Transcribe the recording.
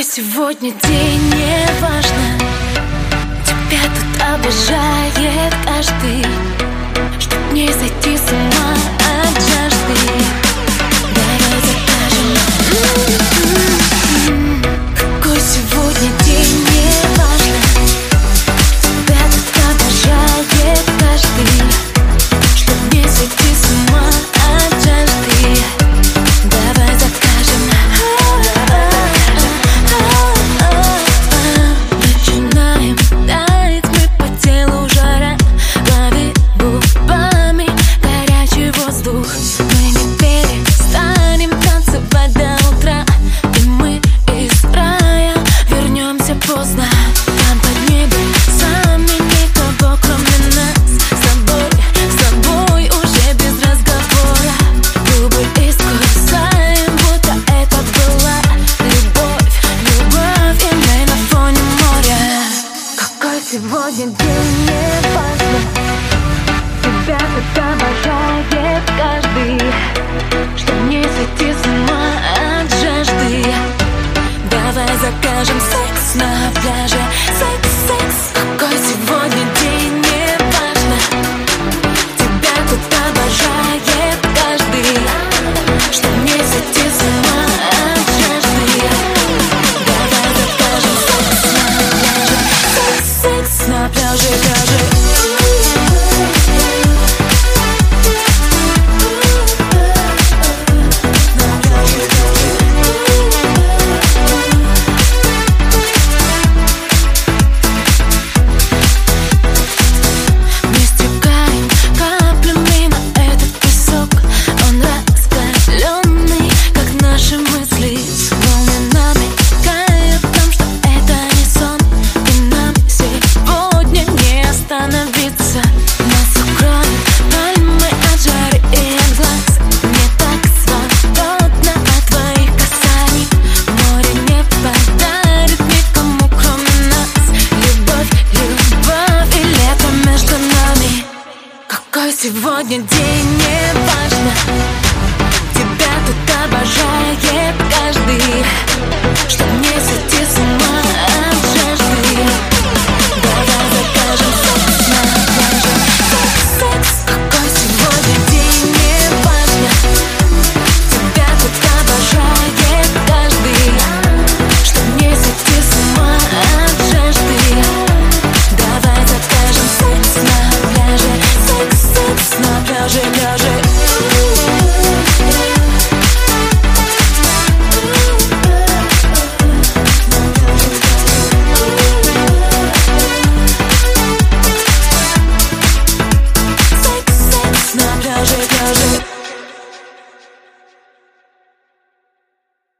Какой сегодня день, не важно. Тебя тут обожает каждый, чтоб не сойти с ума от жажды. Давай закажем. Какой сегодня день, не важно. Тебя тут обожает каждый, чтоб не сойти с ума от жажды. Давай закажем. Начинаем таять мы по телу жара, ловим губами горячий воздух. Мы не перестанем танцевать до утра, и мы из рая вернемся поздно. Там под небесами никого кроме нас. С тобой уже без разговора. Губы искусаем, будто это была любовь. И мы на фоне моря. Какой сегодня день, не важно. Тебя тут обожает каждый, чтоб не сойти с ума от жажды. Давай закажем секс на пляже, секс